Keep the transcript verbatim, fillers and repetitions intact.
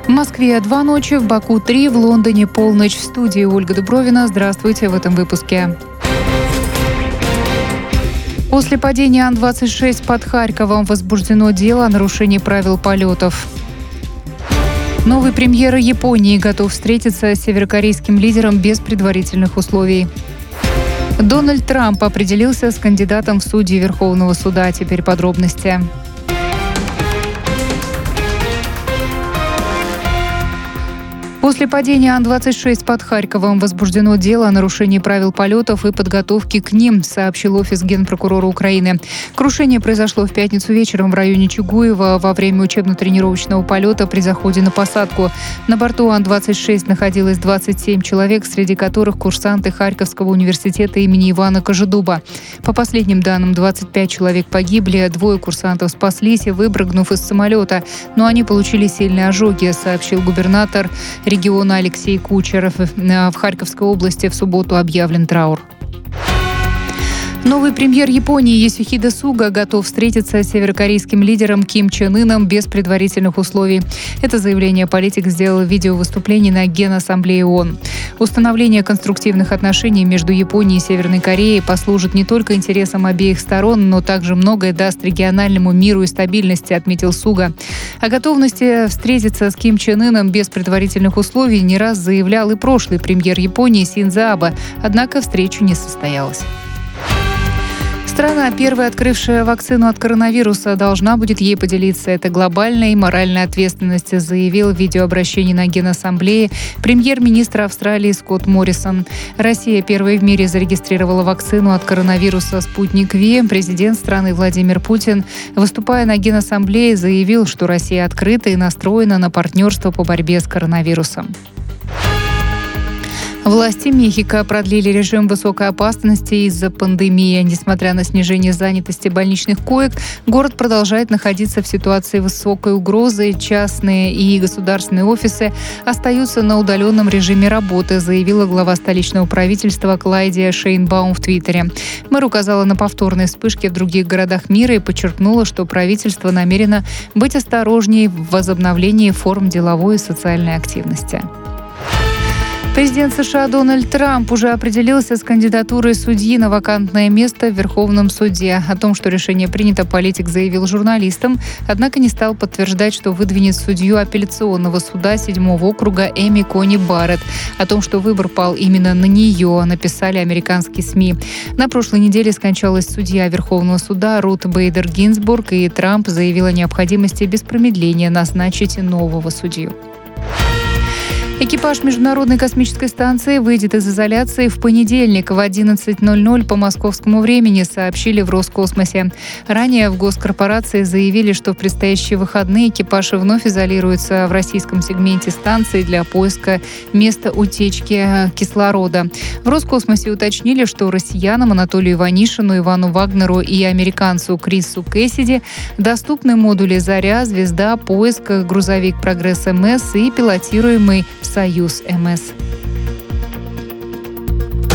В Москве два ночи, в Баку три, в Лондоне полночь. В студии Ольга Дубровина. Здравствуйте в этом выпуске. После падения Ан двадцать шесть под Харьковом возбуждено дело о нарушении правил полетов. Новый премьер Японии готов встретиться с северокорейским лидером без предварительных условий. Дональд Трамп определился с кандидатом в судьи Верховного суда. Теперь подробности. После падения Ан двадцать шесть под Харьковом возбуждено дело о нарушении правил полетов и подготовки к ним, сообщил офис генпрокурора Украины. Крушение произошло в пятницу вечером в районе Чугуева во время учебно-тренировочного полета при заходе на посадку. На борту Ан двадцать шесть находилось двадцать семь человек, среди которых курсанты Харьковского университета имени Ивана Кожедуба. По последним данным, двадцать пять человек погибли, двое курсантов спаслись, выпрыгнув из самолета, но они получили сильные ожоги, сообщил губернатор региона Алексей Кучеров. В Харьковской области в субботу объявлен траур. Новый премьер Японии Йосихиде Суга готов встретиться с северокорейским лидером Ким Чен Ыном без предварительных условий. Это заявление политик сделал в видеовыступлении на Генассамблее ООН. Установление конструктивных отношений между Японией и Северной Кореей послужит не только интересам обеих сторон, но также многое даст региональному миру и стабильности, отметил Суга. О готовности встретиться с Ким Чен Ыном без предварительных условий не раз заявлял и прошлый премьер Японии Синдзо Абе, однако встреча не состоялась. Страна, первая открывшая вакцину от коронавируса, должна будет ей поделиться. Это глобальная и моральная ответственность, заявил в видеообращении на Генассамблее премьер-министр Австралии Скотт Моррисон. Россия первой в мире зарегистрировала вакцину от коронавируса «Спутник Ви». Президент страны Владимир Путин, выступая на Генассамблее, заявил, что Россия открыта и настроена на партнерство по борьбе с коронавирусом. Власти Мехико продлили режим высокой опасности из-за пандемии. Несмотря на снижение занятости больничных коек, город продолжает находиться в ситуации высокой угрозы. Частные и государственные офисы остаются на удаленном режиме работы, заявила глава столичного правительства Клайдия Шейнбаум в Твиттере. Мэр указала на повторные вспышки в других городах мира и подчеркнула, что правительство намерено быть осторожнее в возобновлении форм деловой и социальной активности. Президент США Дональд Трамп уже определился с кандидатурой судьи на вакантное место в Верховном суде. О том, что решение принято, политик заявил журналистам, однако не стал подтверждать, что выдвинет судью апелляционного суда седьмого округа Эми Кони Барретт. О том, что выбор пал именно на нее, написали американские СМИ. На прошлой неделе скончалась судья Верховного суда Рут Бейдер Гинзбург, и Трамп заявил о необходимости без промедления назначить нового судью. Экипаж Международной космической станции выйдет из изоляции в понедельник в одиннадцать ноль ноль по московскому времени, сообщили в Роскосмосе. Ранее в госкорпорации заявили, что в предстоящие выходные экипаж вновь изолируется в российском сегменте станции для поиска места утечки кислорода. В Роскосмосе уточнили, что россиянам Анатолию Иванишину, Ивану Вагнеру и американцу Крису Кэссиди доступны модули «Заря», «Звезда», «Поиск», грузовик «Прогресс МС» и пилотируемый «Союз МС».